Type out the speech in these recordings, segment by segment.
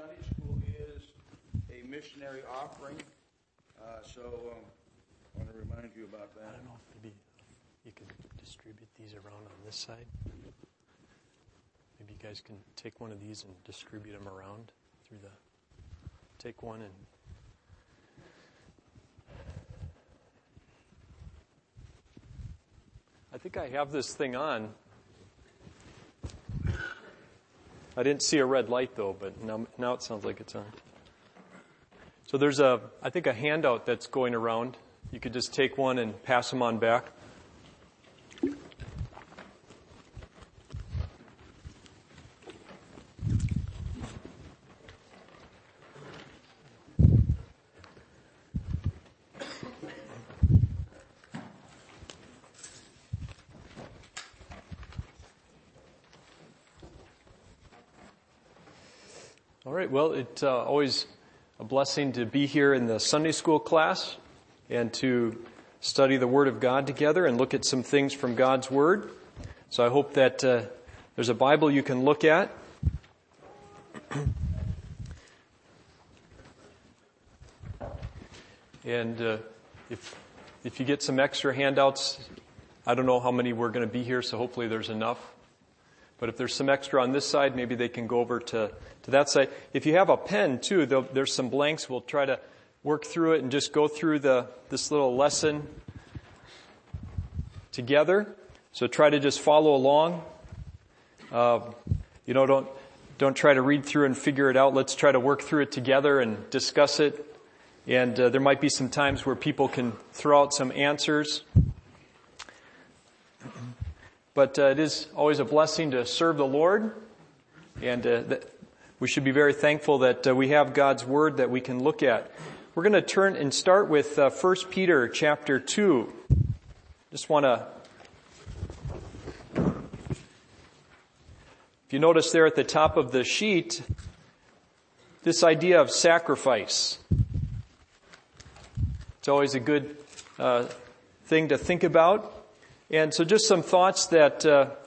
Sunday school is a missionary offering, so I want to remind you about that. I don't know if maybe you can distribute these around on this side. Maybe you guys can take one of these and distribute them around through the... Take one and... I think I have this thing on. I didn't see a red light though, but now it sounds like it's on. So there's I think a handout that's going around. You could just take one and pass them on back. All right, well, it's always a blessing to be here in the Sunday school class and to study the Word of God together and look at some things from God's Word. So I hope that there's a Bible you can look at. And if you get some extra handouts, I don't know how many we're going to be here, so hopefully there's enough. But if there's some extra on this side, maybe they can go over to that side. If you have a pen, too, there's some blanks. We'll try to work through it and just go through this little lesson together. So try to just follow along. Don't try to read through and figure it out. Let's try to work through it together and discuss it. And there might be some times where people can throw out some answers. But it is always a blessing to serve the Lord, and we should be very thankful that we have God's Word that we can look at. We're going to turn and start with 1 Peter chapter 2. Just want to... If you notice there at the top of the sheet, this idea of sacrifice. It's always a good thing to think about. And so just some thoughts that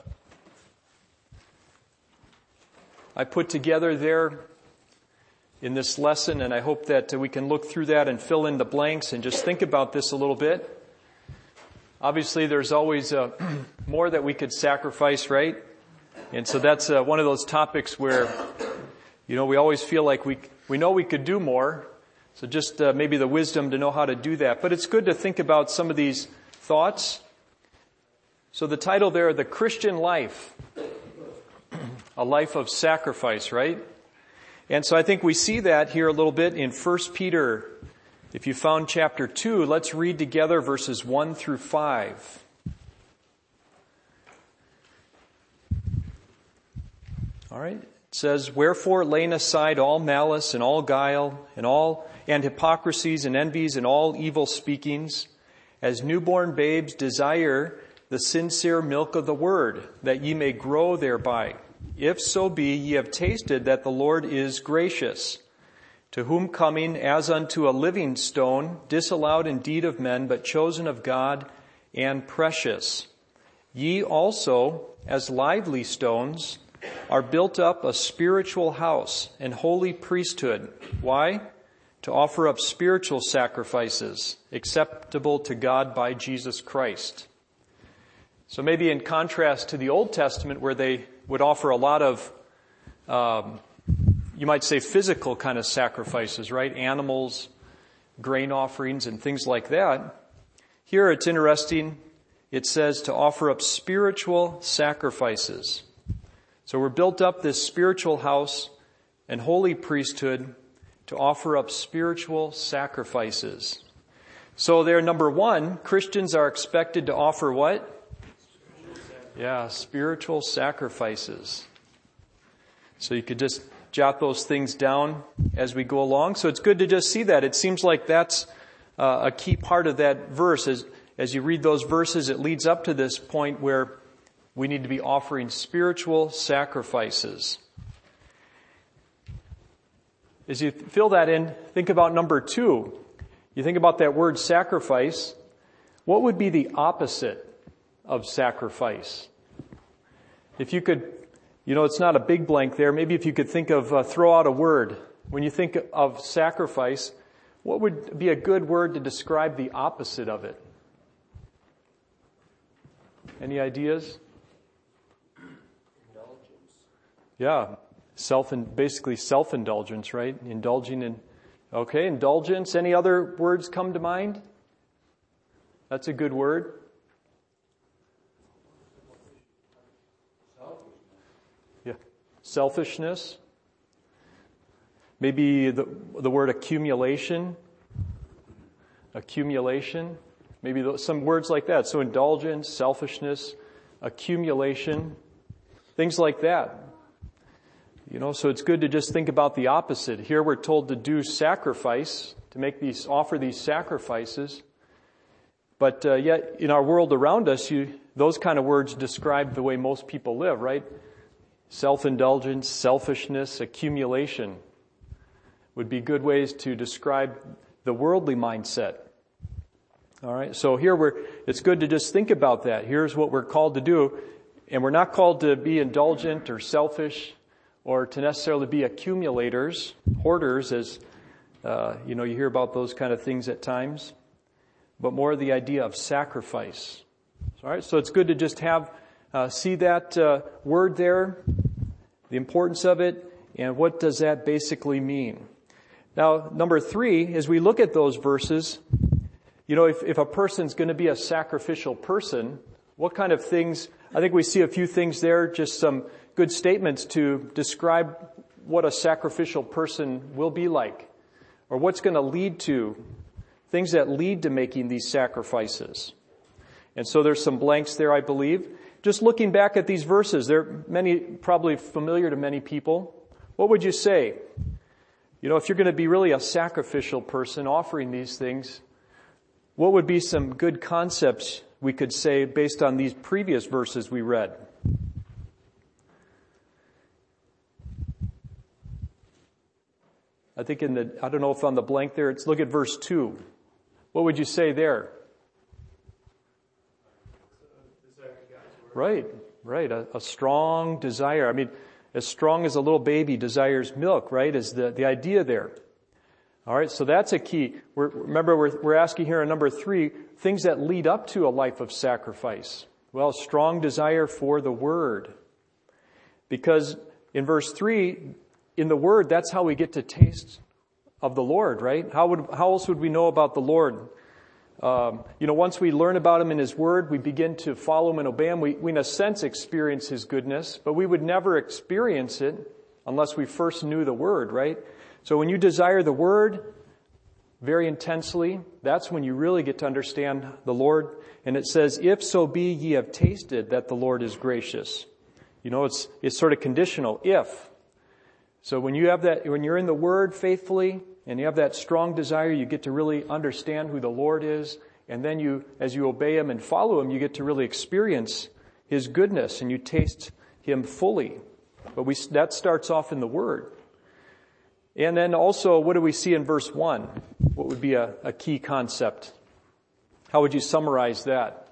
I put together there in this lesson, and I hope that we can look through that and fill in the blanks and just think about this a little bit. Obviously, there's always more that we could sacrifice, right? And so that's one of those topics where, we always feel like we know we could do more. So just maybe the wisdom to know how to do that. But it's good to think about some of these thoughts. So the title there, The Christian Life, a life of sacrifice, right? And so I think we see that here a little bit in 1 Peter. If you found chapter 2, let's read together verses 1 through 5. All right. It says, "Wherefore laying aside all malice and all guile and hypocrisies and envies and all evil speakings, as newborn babes desire the sincere milk of the word, that ye may grow thereby. If so be ye have tasted that the Lord is gracious, to whom coming as unto a living stone, disallowed indeed of men, but chosen of God and precious. Ye also, as lively stones, are built up a spiritual house and holy priesthood." Why? "To offer up spiritual sacrifices, acceptable to God by Jesus Christ." So maybe in contrast to the Old Testament, where they would offer a lot of, you might say, physical kind of sacrifices, right? Animals, grain offerings, and things like that. Here it's interesting. It says to offer up spiritual sacrifices. So we're built up this spiritual house and holy priesthood to offer up spiritual sacrifices. So there, number one, Christians are expected to offer what? Yeah, spiritual sacrifices. So you could just jot those things down as we go along. So it's good to just see that. It seems like that's a key part of that verse. As you read those verses, it leads up to this point where we need to be offering spiritual sacrifices. As you fill that in, think about number 2. You think about that word sacrifice. What would be the opposite of sacrifice? If you could It's not a big blank there. Maybe if you could think of, throw out a word. When you think of sacrifice, what would be a good word to describe the opposite of it? Any ideas? Indulgence. Yeah. Basically self-indulgence, right? Indulging in, okay, indulgence. Any other words come to mind? That's a good word. Yeah. Selfishness. Maybe the word accumulation. Accumulation. Maybe some words like that. So indulgence, selfishness, accumulation, things like that. So it's good to just think about the opposite. Here we're told to do sacrifice, to offer these sacrifices. But yet in our world around us, those kind of words describe the way most people live, right? Self-indulgence, selfishness, accumulation would be good ways to describe the worldly mindset. All right, so here it's good to just think about that. Here's what we're called to do, and we're not called to be indulgent or selfish or to necessarily be accumulators, hoarders, as you hear about those kind of things at times, but more the idea of sacrifice. All right, so it's good to just see that word there, the importance of it, and what does that basically mean. Now, number 3, as we look at those verses, if a person's going to be a sacrificial person, what kind of things, I think we see a few things there, just some good statements to describe what a sacrificial person will be like, or what's going to lead to, things that lead to making these sacrifices. And so there's some blanks there, I believe. Just looking back at these verses, they're probably familiar to many people. What would you say? If you're going to be really a sacrificial person offering these things, what would be some good concepts we could say based on these previous verses we read? I think I don't know if on the blank there, look at verse 2. What would you say there? Right. A strong desire. I mean, as strong as a little baby desires milk, right, is the idea there. All right, so that's a key. Remember, we're asking here in number 3, things that lead up to a life of sacrifice. Well, strong desire for the Word. Because in verse 3, in the Word, that's how we get to taste of the Lord, right? How else would we know about the Lord? Once we learn about Him in His Word, we begin to follow Him and obey Him. We in a sense experience His goodness, but we would never experience it unless we first knew the Word, right? So when you desire the Word very intensely, that's when you really get to understand the Lord. And it says, if so be ye have tasted that the Lord is gracious. It's sort of conditional, if. So when you're in the Word faithfully and you have that strong desire, you get to really understand who the Lord is. And then as you obey Him and follow Him, you get to really experience His goodness and you taste Him fully. But that starts off in the Word. And then also, what do we see in verse 1? What would be a key concept? How would you summarize that?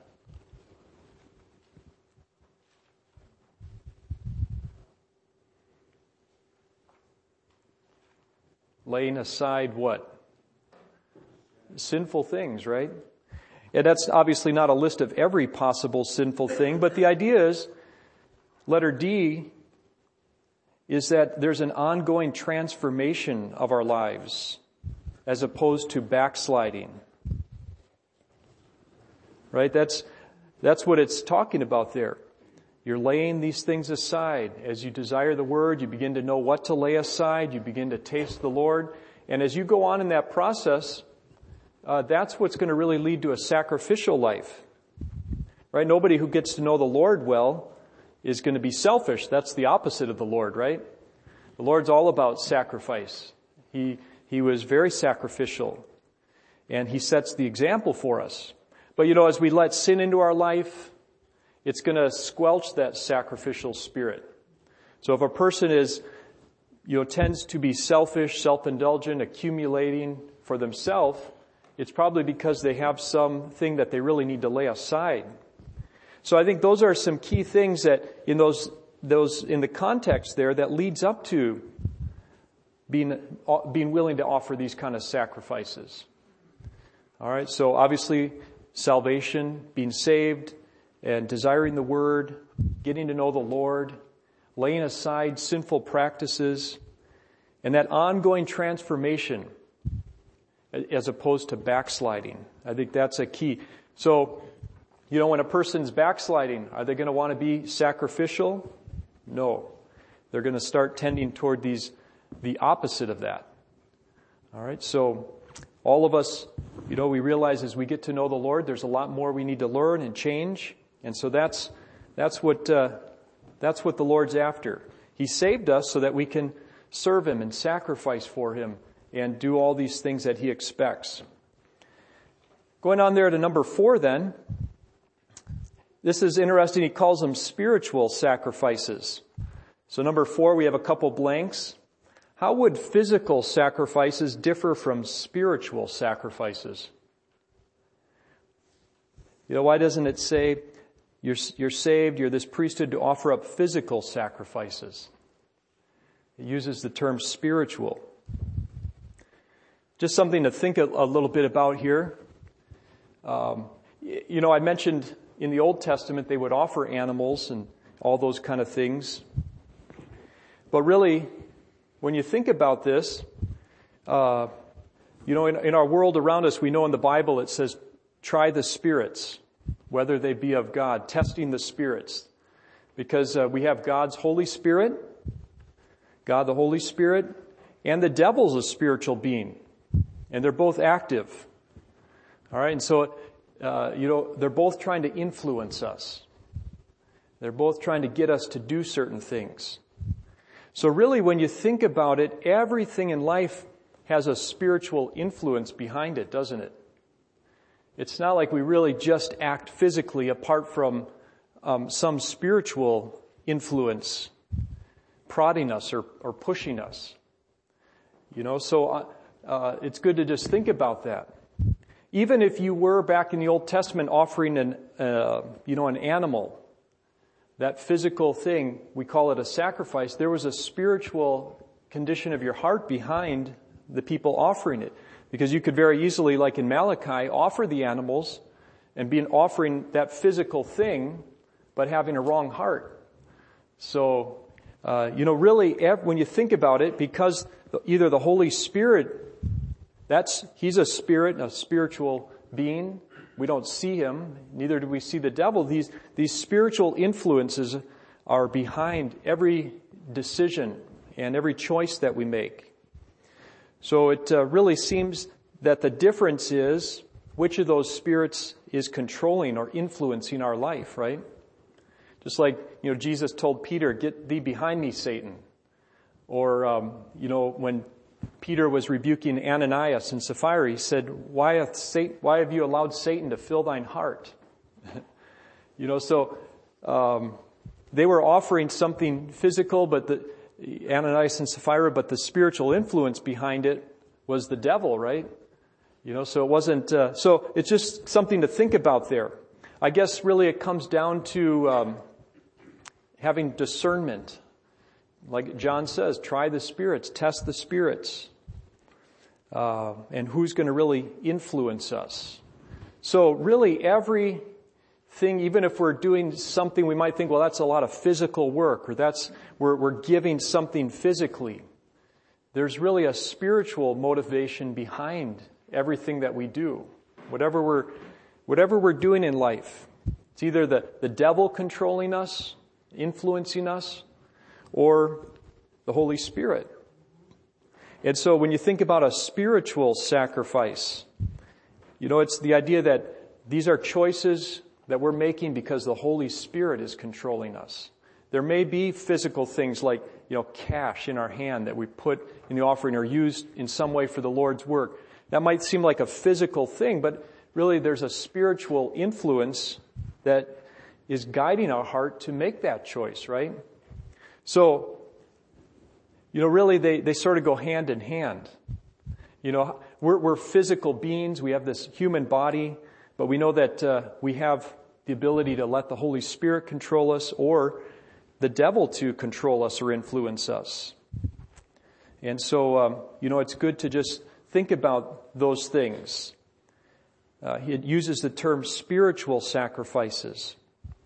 Laying aside what? Sinful things, right? And that's obviously not a list of every possible sinful thing, but the idea is, letter D, is that there's an ongoing transformation of our lives as opposed to backsliding. Right? That's what it's talking about there. You're laying these things aside. As you desire the Word, you begin to know what to lay aside. You begin to taste the Lord. And as you go on in that process, that's what's going to really lead to a sacrificial life. Right? Nobody who gets to know the Lord well is going to be selfish. That's the opposite of the Lord, right? The Lord's all about sacrifice. He was very sacrificial, and He sets the example for us. But as we let sin into our life, it's going to squelch that sacrificial spirit. So if a person tends to be selfish, self-indulgent, accumulating for themselves, it's probably because they have something that they really need to lay aside. So I think those are some key things that in those those in the context there that leads up to being willing to offer these kind of sacrifices. All right, so obviously salvation, being saved, and desiring the Word, getting to know the Lord, laying aside sinful practices, and that ongoing transformation as opposed to backsliding. I think that's a key. So, when a person's backsliding, are they going to want to be sacrificial? No. They're going to start tending toward the opposite of that. All right, so all of us, we realize as we get to know the Lord, there's a lot more we need to learn and change. And so that's what the Lord's after. He saved us so that we can serve Him and sacrifice for Him and do all these things that He expects. Going on there to number 4 then. This is interesting. He calls them spiritual sacrifices. So number 4, we have a couple blanks. How would physical sacrifices differ from spiritual sacrifices? Why doesn't it say you're saved, you're this priesthood to offer up physical sacrifices? It uses the term spiritual. Just something to think a little bit about here. I mentioned in the Old Testament they would offer animals and all those kind of things. But really, when you think about this, in our world around us, we know in the Bible it says, try the spirits, whether they be of God, testing the spirits. Because we have God's Holy Spirit, God the Holy Spirit, and the devil's a spiritual being. And they're both active. All right, and so, they're both trying to influence us. They're both trying to get us to do certain things. So really, when you think about it, everything in life has a spiritual influence behind it, doesn't it? It's not like we really just act physically apart from some spiritual influence prodding us or pushing us. So it's good to just think about that. Even if you were back in the Old Testament offering an animal, that physical thing, we call it a sacrifice, there was a spiritual condition of your heart behind the people offering it. Because you could very easily, like in Malachi, offer the animals and be offering that physical thing, but having a wrong heart. So, really, when you think about it, because either the Holy Spirit, He's a spirit, a spiritual being. We don't see Him, neither do we see the devil. These spiritual influences are behind every decision and every choice that we make. So it really seems that the difference is which of those spirits is controlling or influencing our life, right? Just like, Jesus told Peter, "Get thee behind me, Satan." Or, when Peter was rebuking Ananias and Sapphira, he said, why have you allowed Satan to fill thine heart? So they were offering something physical, but Ananias and Sapphira, but the spiritual influence behind it was the devil, right? So it wasn't, so it's just something to think about there. I guess really it comes down to having discernment. Like John says, try the spirits, test the spirits. And who's going to really influence us. So really everything, even if we're doing something, we might think, well, that's a lot of physical work, or we're giving something physically. There's really a spiritual motivation behind everything that we do. Whatever we're doing in life. It's either the devil controlling us, influencing us, or the Holy Spirit. And so when you think about a spiritual sacrifice, it's the idea that these are choices that we're making because the Holy Spirit is controlling us. There may be physical things like, cash in our hand that we put in the offering or used in some way for the Lord's work. That might seem like a physical thing, but really there's a spiritual influence that is guiding our heart to make that choice, right? So, really they sort of go hand in hand. We're physical beings. We have this human body, but we know that we have the ability to let the Holy Spirit control us, or the devil to control us or influence us. And so, it's good to just think about those things. He uses the term spiritual sacrifices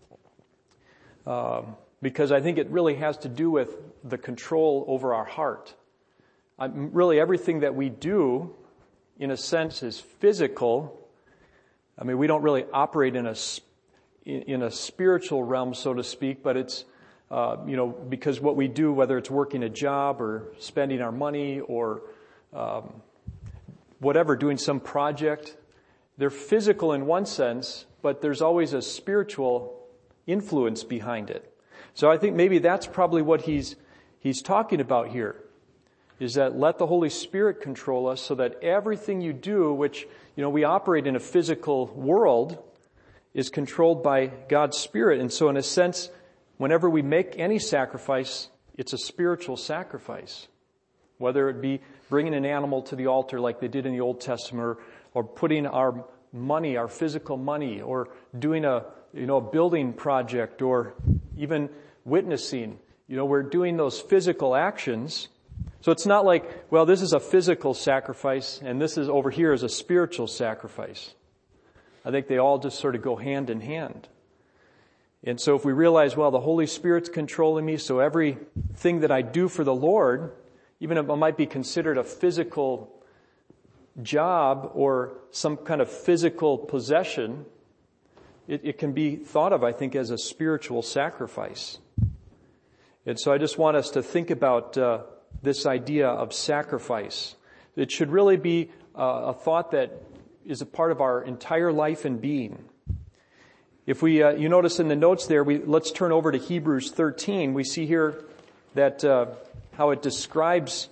because I think it really has to do with the control over our heart. Really, everything that we do, in a sense, is physical. I mean, we don't really operate in a spiritual realm, so to speak, but it's because what we do, whether it's working a job or spending our money or whatever, doing some project, they're physical in one sense, but there's always a spiritual influence behind it. So I think maybe that's probably what he's talking about here, is that let the Holy Spirit control us so that everything you do, which, we operate in a physical world, is controlled by God's Spirit. And so in a sense, whenever we make any sacrifice, it's a spiritual sacrifice. Whether it be bringing an animal to the altar like they did in the Old Testament, or putting our money, our physical money, or doing a building project, or even witnessing. We're doing those physical actions. So it's not like, well, this is a physical sacrifice and this is over here is a spiritual sacrifice. I think they all just sort of go hand in hand. And so if we realize, well, the Holy Spirit's controlling me, so everything that I do for the Lord, even if it might be considered a physical job or some kind of physical possession, it can be thought of, I think, as a spiritual sacrifice. And so I just want us to think about this idea of sacrifice. It should really be a thought that is a part of our entire life and being. If we, you notice in the notes there, let's turn over to Hebrews 13. We see here that how it describes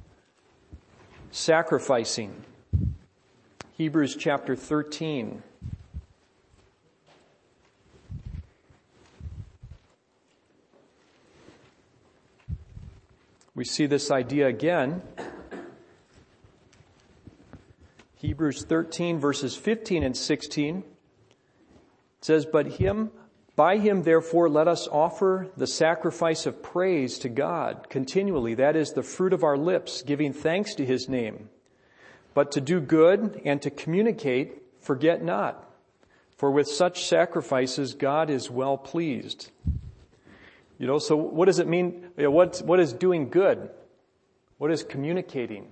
sacrificing. Hebrews chapter 13. We see this idea again. Hebrews 13 verses 15 and 16. It says, by him therefore let us offer the sacrifice of praise to God continually. That is the fruit of our lips, giving thanks to his name. But to do good and to communicate, forget not. For with such sacrifices God is well pleased. So what does it mean? What is doing good? What is communicating?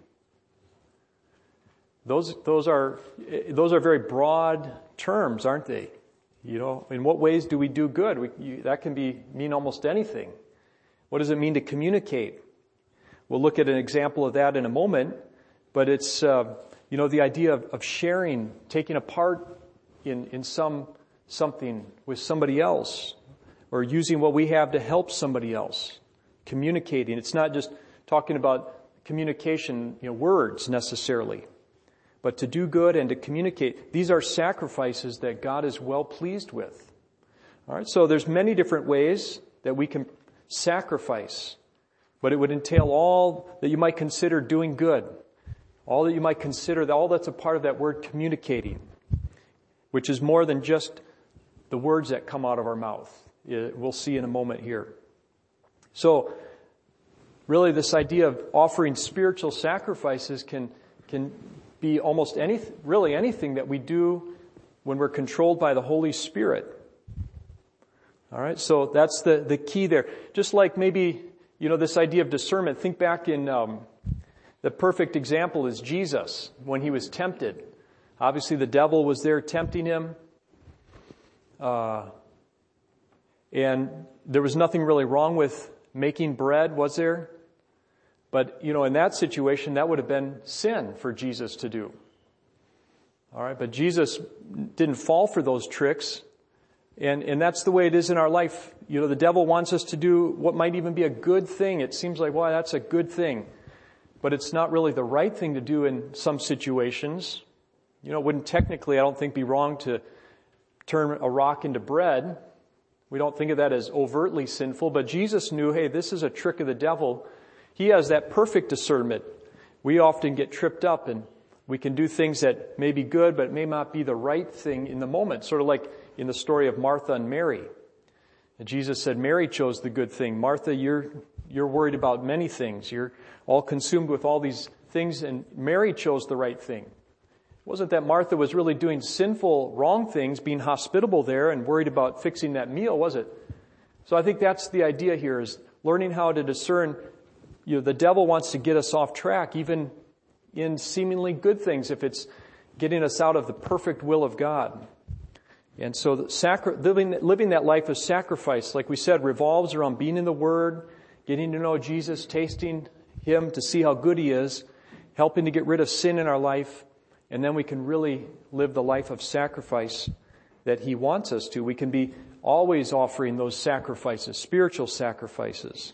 Those are very broad terms, aren't they? In what ways do we do good? That can mean almost anything. What does it mean to communicate? We'll look at an example of that in a moment, but it's, the idea of sharing, taking a part in something with somebody else, or using what we have to help somebody else. Communicating. It's not just talking about communication, words necessarily, but to do good and to communicate. These are sacrifices that God is well pleased with. All right, so there's many different ways that we can sacrifice, but it would entail all that you might consider doing good, all that you might consider, all that's a part of that word communicating, which is more than just the words that come out of our mouth. We'll see in a moment here. So, really this idea of offering spiritual sacrifices can be almost anything that we do when we're controlled by the Holy Spirit. All right, so that's the key there. Just like maybe, this idea of discernment. Think back in the perfect example is Jesus when he was tempted. Obviously the devil was there tempting him. And there was nothing really wrong with making bread, was there? But, in that situation, that would have been sin for Jesus to do. All right, but Jesus didn't fall for those tricks. And that's the way it is in our life. The devil wants us to do what might even be a good thing. It seems like, well, that's a good thing. But it's not really the right thing to do in some situations. It wouldn't technically, I don't think, be wrong to turn a rock into bread. We don't think of that as overtly sinful, but Jesus knew, hey, this is a trick of the devil. He has that perfect discernment. We often get tripped up and we can do things that may be good, but may not be the right thing in the moment. Sort of like in the story of Martha and Mary. And Jesus said, Mary chose the good thing. Martha, you're worried about many things. You're all consumed with all these things, and Mary chose the right thing. It wasn't that Martha was really doing sinful, wrong things, being hospitable there and worried about fixing that meal, was it? So I think that's the idea here, is learning how to discern. The devil wants to get us off track, even in seemingly good things, if it's getting us out of the perfect will of God. And so living that life of sacrifice, like we said, revolves around being in the Word, getting to know Jesus, tasting Him to see how good He is, helping to get rid of sin in our life, and then we can really live the life of sacrifice that He wants us to. We can be always offering those sacrifices, spiritual sacrifices.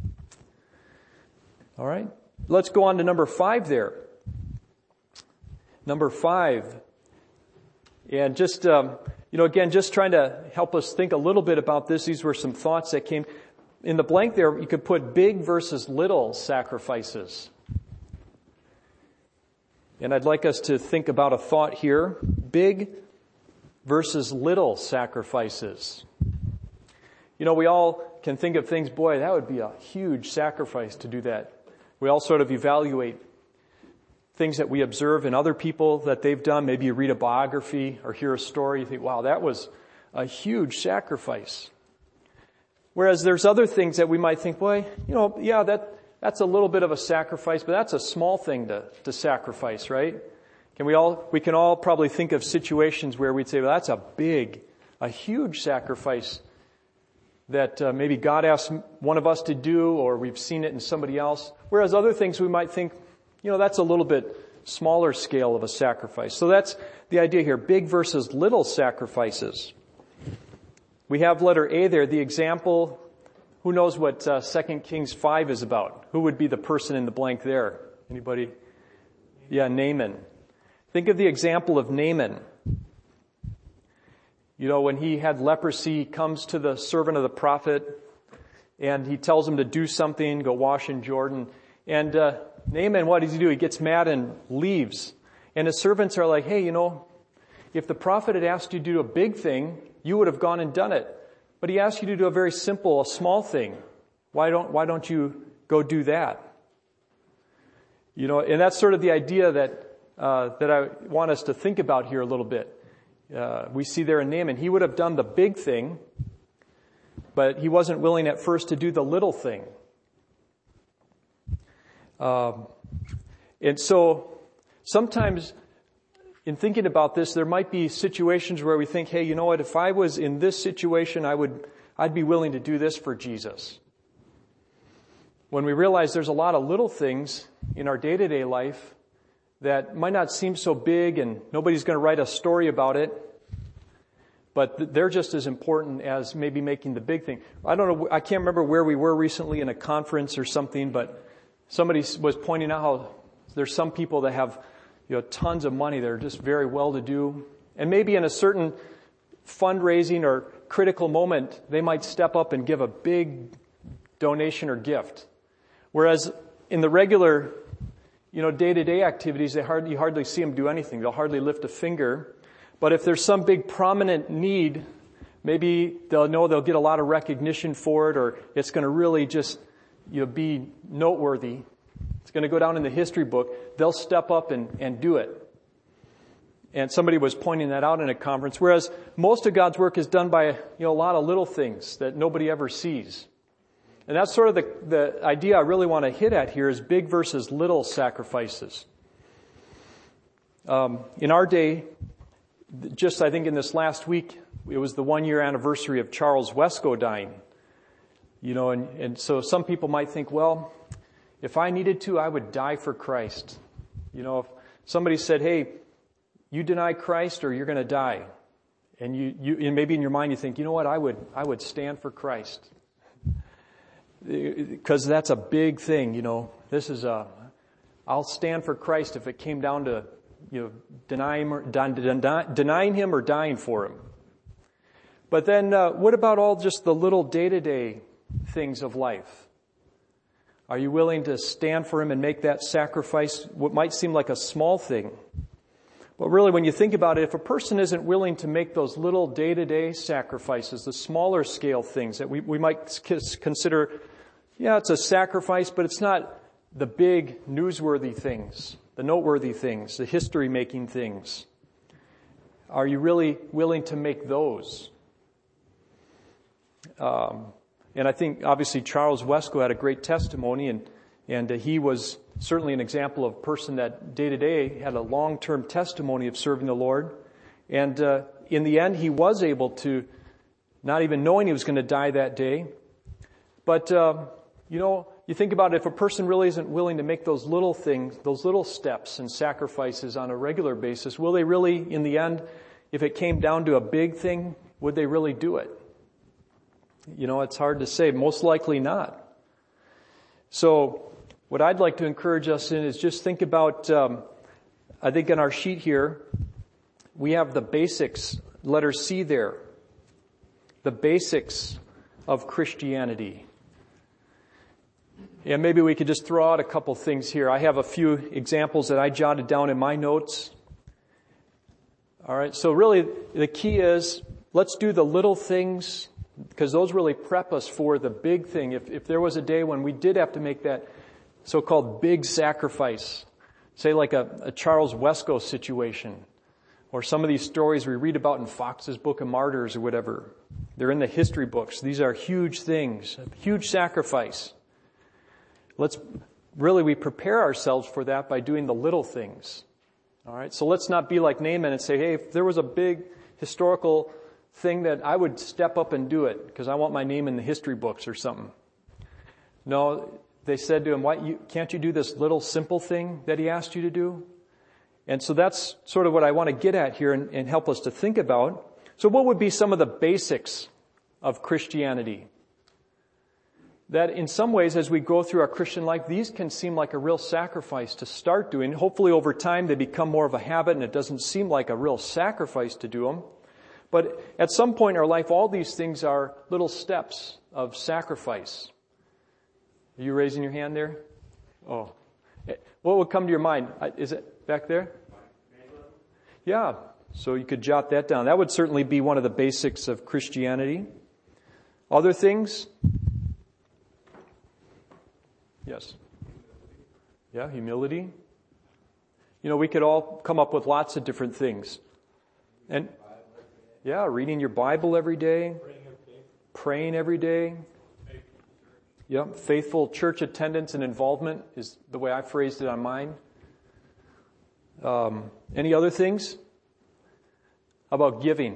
All right. Let's go on to number 5 there. Number 5. And just, again, just trying to help us think a little bit about this. These were some thoughts that came. In the blank there, you could put big versus little sacrifices. And I'd like us to think about a thought here. Big versus little sacrifices. We all can think of things, boy, that would be a huge sacrifice to do that. We all sort of evaluate things that we observe in other people that they've done. Maybe you read a biography or hear a story, you think, wow, that was a huge sacrifice. Whereas there's other things that we might think, boy, that's a little bit of a sacrifice, but that's a small thing to sacrifice, right? We can all probably think of situations where we'd say, well, that's a huge sacrifice that maybe God asked one of us to do, or we've seen it in somebody else. Whereas other things we might think, that's a little bit smaller scale of a sacrifice. So that's the idea here, big versus little sacrifices. We have letter A there, the example. Who knows what 2 Kings 5 is about? Who would be the person in the blank there? Anybody? Yeah, Naaman. Think of the example of Naaman. When he had leprosy, he comes to the servant of the prophet and he tells him to do something, go wash in Jordan. And Naaman, what does he do? He gets mad and leaves. And his servants are like, hey, if the prophet had asked you to do a big thing, you would have gone and done it. But he asked you to do a very simple, a small thing. Why don't you go do that? And that's sort of the idea that I want us to think about here a little bit. We see there in Naaman, he would have done the big thing, but he wasn't willing at first to do the little thing. And so sometimes in thinking about this, there might be situations where we think, hey, if I was in this situation, I'd be willing to do this for Jesus. When we realize there's a lot of little things in our day-to-day life that might not seem so big and nobody's going to write a story about it, but they're just as important as maybe making the big thing. I don't know, I can't remember where we were recently in a conference or something, but somebody was pointing out how there's some people that have tons of money. They're just very well-to-do. And maybe in a certain fundraising or critical moment, they might step up and give a big donation or gift. Whereas in the regular, day-to-day activities, you hardly see them do anything. They'll hardly lift a finger. But if there's some big prominent need, maybe they'll know they'll get a lot of recognition for it, or it's going to really just be noteworthy. It's going to go down in the history book. They'll step up and do it. And somebody was pointing that out in a conference. Whereas most of God's work is done by a lot of little things that nobody ever sees. And that's sort of the idea I really want to hit at here, is big versus little sacrifices. In our day, just I think in this last week, it was the 1-year anniversary of Charles Wesco dying. And so some people might think, well, if I needed to, I would die for Christ. If somebody said, hey, you deny Christ or you're going to die. And and maybe in your mind you think, what, I would stand for Christ. Because that's a big thing, I'll stand for Christ if it came down to, denying Him or dying for Him. But then, what about all just the little day-to-day things of life? Are you willing to stand for Him and make that sacrifice, what might seem like a small thing? Well, really, when you think about it, if a person isn't willing to make those little day-to-day sacrifices, the smaller scale things that we might consider, yeah, it's a sacrifice, but it's not the big newsworthy things, the noteworthy things, the history-making things. Are you really willing to make those? And I think, obviously, Charles Wesco had a great testimony, and he was certainly an example of a person that day to day had a long-term testimony of serving the Lord. And in the end, he was able to, not even knowing he was going to die that day. But, you think about it, if a person really isn't willing to make those little things, those little steps and sacrifices on a regular basis, will they really, in the end, if it came down to a big thing, would they really do it? It's hard to say. Most likely not. So, what I'd like to encourage us in is just think about, I think on our sheet here, we have the basics, letter C there. The basics of Christianity. And maybe we could just throw out a couple things here. I have a few examples that I jotted down in my notes. All right, so really the key is, let's do the little things, because those really prep us for the big thing. If there was a day when we did have to make that so-called big sacrifice, say like a Charles Wesco situation, or some of these stories we read about in Fox's Book of Martyrs or whatever. They're in the history books. These are huge things, a huge sacrifice. We prepare ourselves for that by doing the little things. All right, so let's not be like Naaman and say, hey, if there was a big historical thing that I would step up and do it because I want my name in the history books or something. No, they said to him, can't you do this little simple thing that he asked you to do? And so that's sort of what I want to get at here and help us to think about. So what would be some of the basics of Christianity? That in some ways, as we go through our Christian life, these can seem like a real sacrifice to start doing. Hopefully over time they become more of a habit and it doesn't seem like a real sacrifice to do them. But at some point in our life, all these things are little steps of sacrifice. Are you raising your hand there? Oh. What would come to your mind? Is it back there? Yeah. So you could jot that down. That would certainly be one of the basics of Christianity. Other things? Yes. Yeah, humility. We could all come up with lots of different things. And yeah, reading your Bible every day. Praying every day. Yep, faithful church attendance and involvement is the way I phrased it on mine. Any other things? How about giving?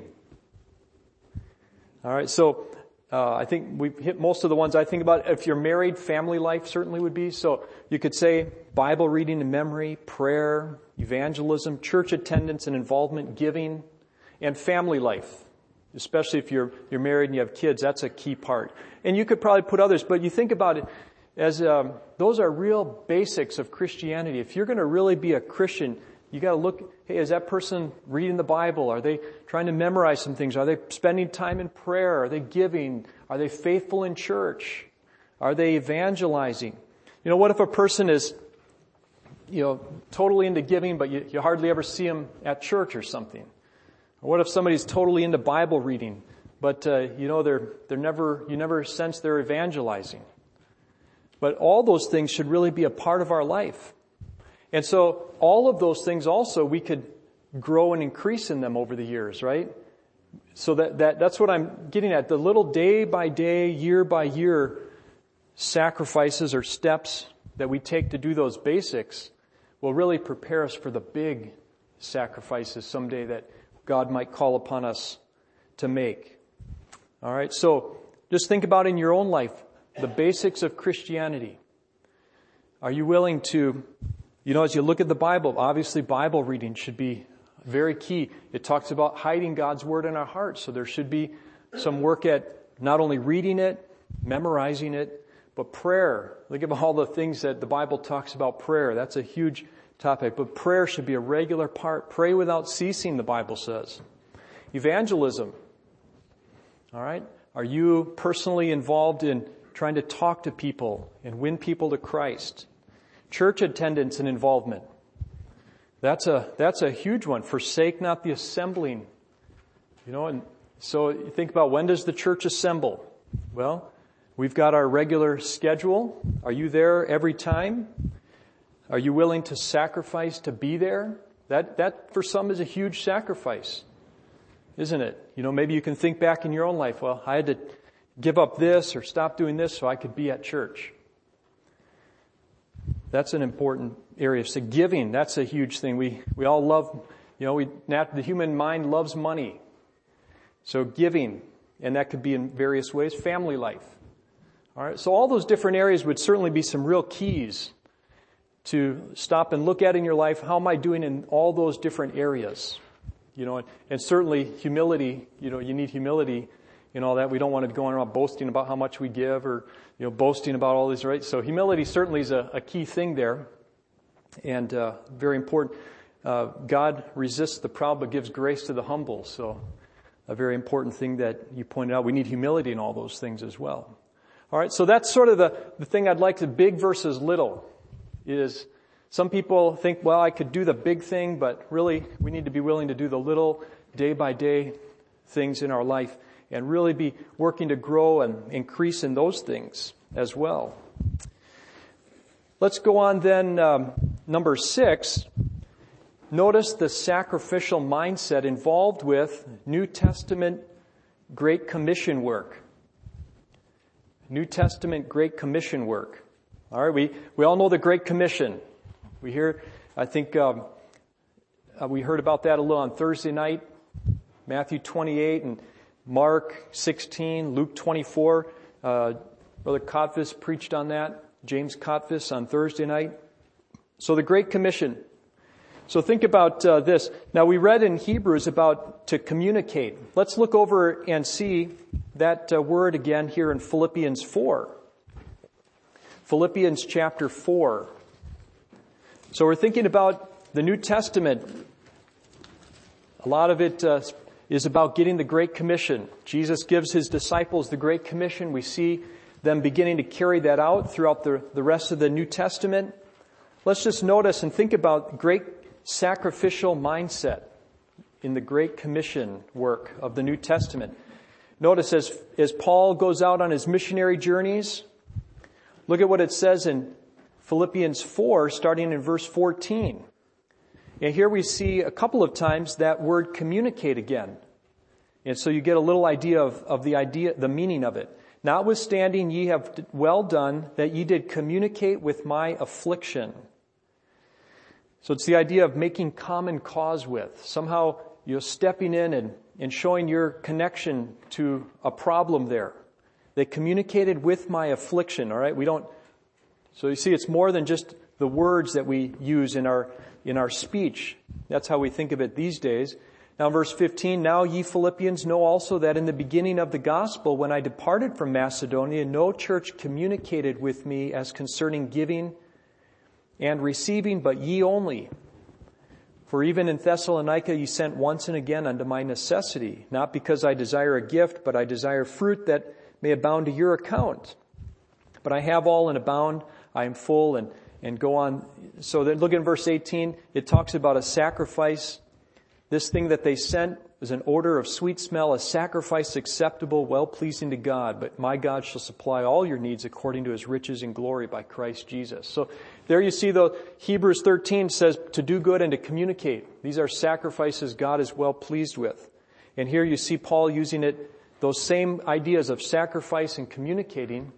All right, so I think we've hit most of the ones I think about. If you're married, family life certainly would be. So you could say Bible reading and memory, prayer, evangelism, church attendance and involvement, giving, and family life. Especially if you're married and you have kids, that's a key part. And you could probably put others, but you think about it as those are real basics of Christianity. If you're going to really be a Christian, you got to look, hey, is that person reading the Bible? Are they trying to memorize some things? Are they spending time in prayer? Are they giving? Are they faithful in church? Are they evangelizing? What if a person is, totally into giving, but you hardly ever see them at church or something? Or what if somebody's totally into Bible reading, but you never sense they're evangelizing? But all those things should really be a part of our life. And so all of those things also, we could grow and increase in them over the years, right? So that's what I'm getting at. The little day by day, year by year sacrifices or steps that we take to do those basics will really prepare us for the big sacrifices someday that God might call upon us to make. All right, so just think about in your own life, the basics of Christianity. Are you willing to, as you look at the Bible, obviously Bible reading should be very key. It talks about hiding God's Word in our hearts, so there should be some work at not only reading it, memorizing it, but prayer. Think of all the things that the Bible talks about prayer. That's a huge topic, but prayer should be a regular part. Pray without ceasing, the Bible says. Evangelism. All right? Are you personally involved in trying to talk to people and win people to Christ? Church attendance and involvement. That's a huge one. Forsake not the assembling. And so you think about, when does the church assemble? Well, we've got our regular schedule. Are you there every time? Are you willing to sacrifice to be there? That for some is a huge sacrifice, isn't it? Maybe you can think back in your own life. Well, I had to give up this or stop doing this so I could be at church. That's an important area. So giving, that's a huge thing. We all love, the human mind loves money. So giving, and that could be in various ways. Family life. All right. So all those different areas would certainly be some real keys to stop and look at in your life. How am I doing in all those different areas? And certainly humility, you need humility in all that. We don't want to go around boasting about how much we give or, boasting about all these, right? So humility certainly is a key thing there, and very important. God resists the proud but gives grace to the humble. So a very important thing that you pointed out. We need humility in all those things as well. All right, so that's sort of the thing I'd like to, big versus little, is some people think, well, I could do the big thing, but really we need to be willing to do the little day-by-day things in our life and really be working to grow and increase in those things as well. Let's go on then, number 6. Notice the sacrificial mindset involved with New Testament Great Commission work. New Testament Great Commission work. All right, we all know the Great Commission. We hear, I think, we heard about that a little on Thursday night. Matthew 28 and Mark 16, Luke 24. Brother Kotvis preached on that. James Kotvis on Thursday night. So the Great Commission. So think about this. Now we read in Hebrews about to communicate. Let's look over and see that word again here in Philippians 4. Philippians chapter 4. So we're thinking about the New Testament. A lot of it is about getting the Great Commission. Jesus gives his disciples the Great Commission. We see them beginning to carry that out throughout the rest of the New Testament. Let's just notice and think about great sacrificial mindset in the Great Commission work of the New Testament. Notice as Paul goes out on his missionary journeys, look at what it says in Philippians 4, starting in verse 14. And here we see a couple of times that word communicate again. And so you get a little idea of the meaning of it. Notwithstanding, ye have well done that ye did communicate with my affliction. So it's the idea of making common cause with. Somehow you're stepping in and showing your connection to a problem there. They communicated with my affliction, all right? So you see, it's more than just the words that we use in our speech. That's how we think of it these days. Now verse 15, now ye Philippians know also that in the beginning of the gospel, when I departed from Macedonia, no church communicated with me as concerning giving and receiving, but ye only. For even in Thessalonica ye sent once and again unto my necessity, not because I desire a gift, but I desire fruit that may abound to your account. But I have all and abound, I am full, and go on. So then look in verse 18, it talks about a sacrifice. This thing that they sent was an odor of sweet smell, a sacrifice acceptable, well-pleasing to God. But my God shall supply all your needs according to his riches and glory by Christ Jesus. So there you see, though, Hebrews 13 says to do good and to communicate. These are sacrifices God is well pleased with. And here you see Paul using those same ideas of sacrifice and communicating,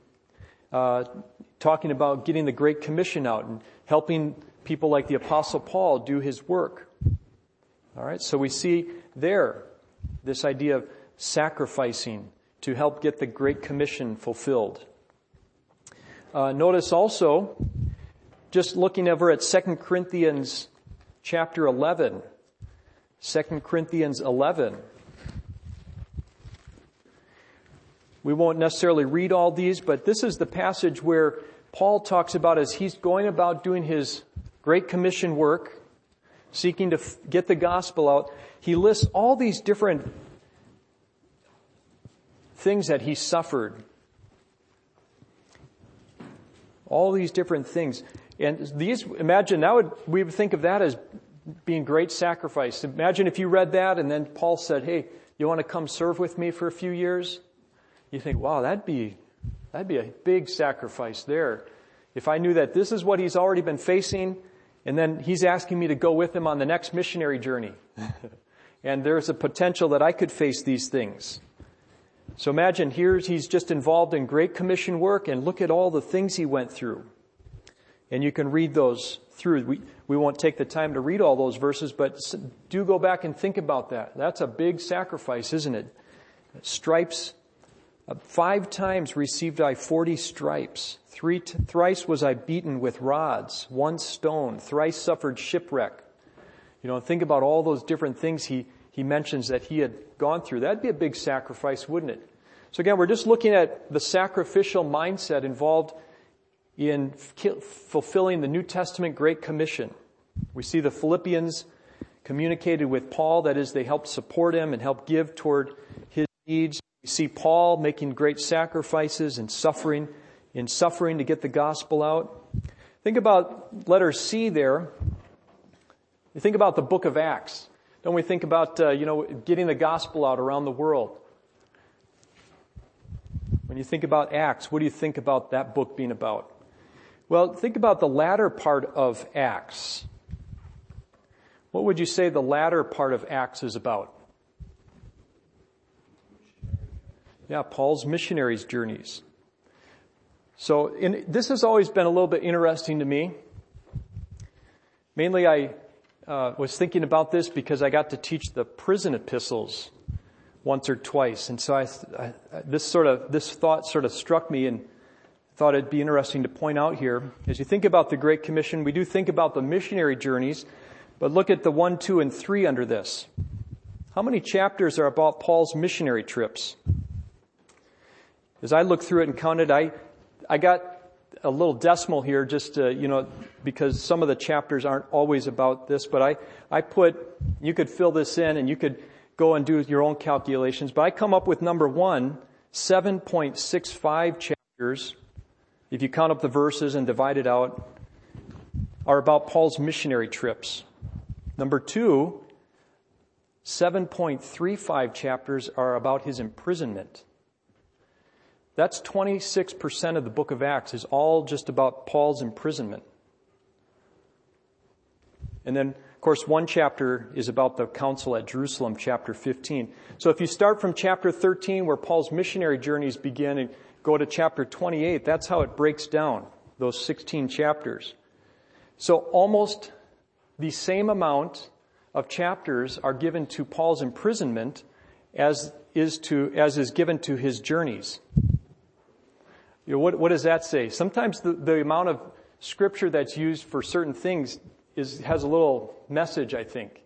talking about getting the Great Commission out and helping people like the Apostle Paul do his work. All right, so we see there this idea of sacrificing to help get the Great Commission fulfilled. Notice also, just looking over at 2 Corinthians chapter 11, 2 Corinthians 11. We won't necessarily read all these, but this is the passage where Paul talks about as he's going about doing his Great Commission work, seeking to get the gospel out. He lists all these different things that he suffered. All these different things. And these, imagine, we would think of that as being great sacrifice. Imagine if you read that and then Paul said, hey, you want to come serve with me for a few years? You think, wow, that'd be a big sacrifice there. If I knew that this is what he's already been facing, and then he's asking me to go with him on the next missionary journey. And there's a potential that I could face these things. So imagine he's just involved in Great Commission work, and look at all the things he went through. And you can read those through. We won't take the time to read all those verses, but do go back and think about that. That's a big sacrifice, isn't it? Stripes. 5 times received I 40 stripes. Thrice was I beaten with rods. 1 stone. Thrice suffered shipwreck. Think about all those different things he mentions that he had gone through. That'd be a big sacrifice, wouldn't it? So again, we're just looking at the sacrificial mindset involved in fulfilling the New Testament Great Commission. We see the Philippians communicated with Paul. That is, they helped support him and help give toward his needs. We see Paul making great sacrifices and suffering to get the gospel out. Think about letter C there. You think about the book of Acts. Don't we think about, getting the gospel out around the world? When you think about Acts, what do you think about that book being about? Well, think about the latter part of Acts. What would you say the latter part of Acts is about? Yeah, Paul's missionaries' journeys. So this has always been a little bit interesting to me. Mainly I was thinking about this because I got to teach the prison epistles once or twice. And so this thought sort of struck me and thought it'd be interesting to point out here. As you think about the Great Commission, we do think about the missionary journeys, but look at the 1, 2, and 3 under this. How many chapters are about Paul's missionary trips? As I looked through it and counted, I got a little decimal here just to, because some of the chapters aren't always about this, but you could fill this in and you could go and do your own calculations, but I come up with number 1, 7.65 chapters, if you count up the verses and divide it out, are about Paul's missionary trips. Number 2, 7.35 chapters are about his imprisonment. That's 26% of the book of Acts is all just about Paul's imprisonment. And then, of course, 1 chapter is about the council at Jerusalem, chapter 15. So if you start from chapter 13, where Paul's missionary journeys begin, and go to chapter 28, that's how it breaks down, those 16 chapters. So almost the same amount of chapters are given to Paul's imprisonment as is given to his journeys. What does that say? Sometimes the amount of scripture that's used for certain things has a little message, I think.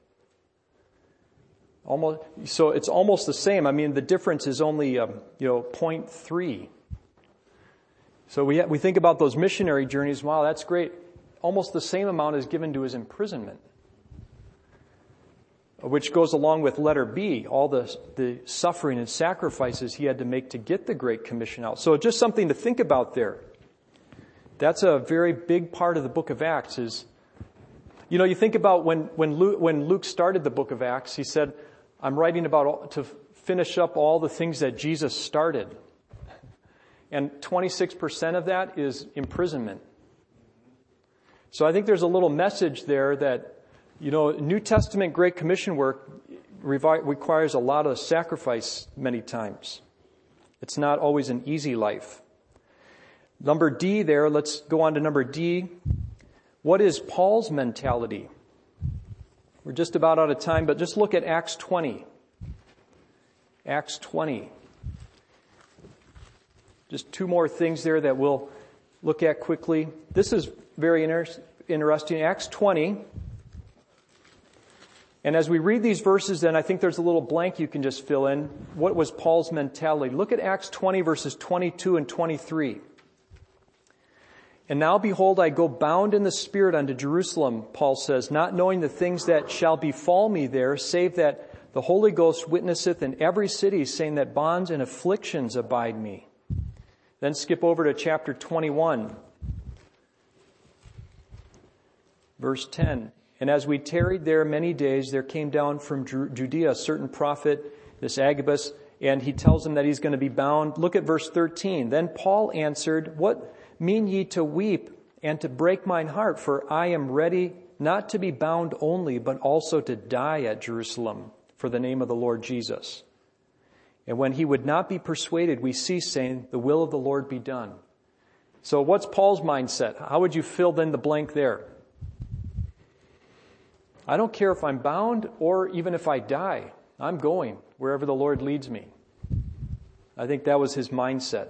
So it's almost the same. I mean, the difference is only 0.3. So we think about those missionary journeys. Wow, that's great. Almost the same amount is given to his imprisonment, which goes along with letter B, all the suffering and sacrifices he had to make to get the Great Commission out. So just something to think about there. That's a very big part of the book of Acts is, you think about when Luke started the book of Acts, he said, I'm writing to finish up all the things that Jesus started. And 26% of that is imprisonment. So I think there's a little message there that, New Testament Great Commission work requires a lot of sacrifice many times. It's not always an easy life. Number D there, let's go on to number D. What is Paul's mentality? We're just about out of time, but just look at Acts 20. Acts 20. Just 2 more things there that we'll look at quickly. This is very interesting. Acts 20. And as we read these verses, then I think there's a little blank you can just fill in. What was Paul's mentality? Look at Acts 20, verses 22 and 23. And now behold, I go bound in the Spirit unto Jerusalem, Paul says, not knowing the things that shall befall me there, save that the Holy Ghost witnesseth in every city, saying that bonds and afflictions abide me. Then skip over to chapter 21, verse 10. And as we tarried there many days, there came down from Judea a certain prophet, this Agabus, and he tells him that he's going to be bound. Look at verse 13. Then Paul answered, what mean ye to weep and to break mine heart? For I am ready not to be bound only, but also to die at Jerusalem for the name of the Lord Jesus. And when he would not be persuaded, we ceased, saying, the will of the Lord be done. So what's Paul's mindset? How would you fill in the blank there? I don't care if I'm bound or even if I die. I'm going wherever the Lord leads me. I think that was his mindset.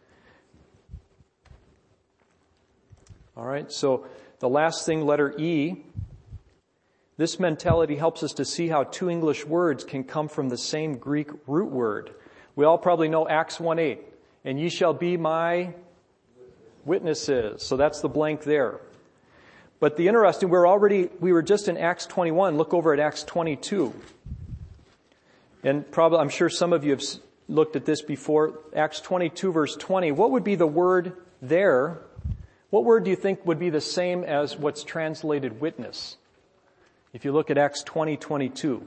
All right, so the last thing, letter E. This mentality helps us to see how two English words can come from the same Greek root word. We all probably know Acts 1:8. And ye shall be my witnesses. So that's the blank there. But the interesting, we were just in Acts 21. Look over at Acts 22. And probably, I'm sure some of you have looked at this before. Acts 22 verse 20. What would be the word there? What word do you think would be the same as what's translated witness? If you look at Acts 20:22.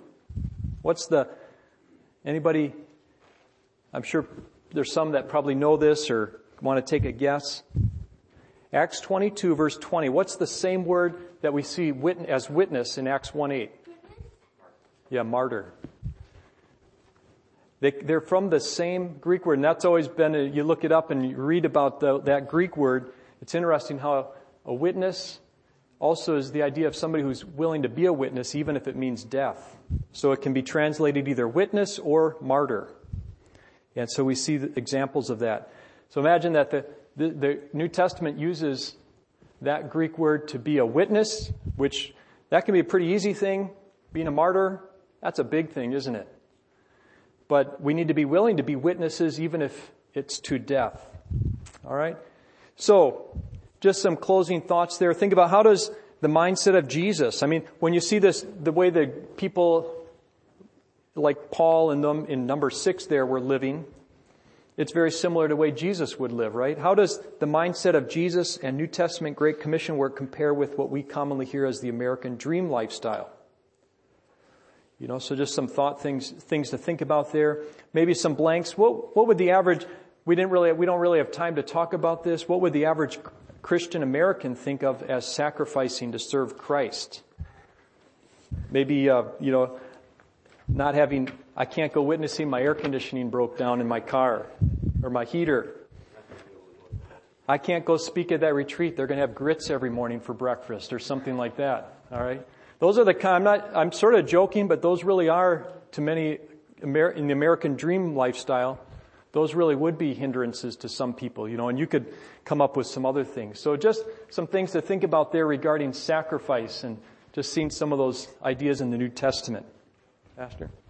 Anybody, I'm sure there's some that probably know this or want to take a guess. Acts 22 verse 20. What's the same word that we see as witness in Acts 1:8? Yeah, martyr. They're from the same Greek word, and that's always been, you look it up and you read about that Greek word. It's interesting how a witness also is the idea of somebody who's willing to be a witness, even if it means death. So it can be translated either witness or martyr. And so we see the examples of that. So imagine that the New Testament uses that Greek word to be a witness, which that can be a pretty easy thing. Being a martyr, that's a big thing, isn't it? But we need to be willing to be witnesses even if it's to death. All right? So, just some closing thoughts there. Think about how does the mindset of Jesus, I mean, when you see this, the way that people like Paul and them in number 6 there were living, it's very similar to the way Jesus would live, right? How does the mindset of Jesus and New Testament Great Commission work compare with what we commonly hear as the American dream lifestyle? So just some things to think about there. Maybe some blanks. What would the average, we don't really have time to talk about this. What would the average Christian American think of as sacrificing to serve Christ? Maybe, not having, I can't go witnessing my air conditioning broke down in my car or my heater. I can't go speak at that retreat. They're going to have grits every morning for breakfast or something like that. All right. Those are I'm sort of joking, but those really are, to many in the American dream lifestyle, those really would be hindrances to some people, and you could come up with some other things. So just some things to think about there regarding sacrifice and just seeing some of those ideas in the New Testament. Pastor?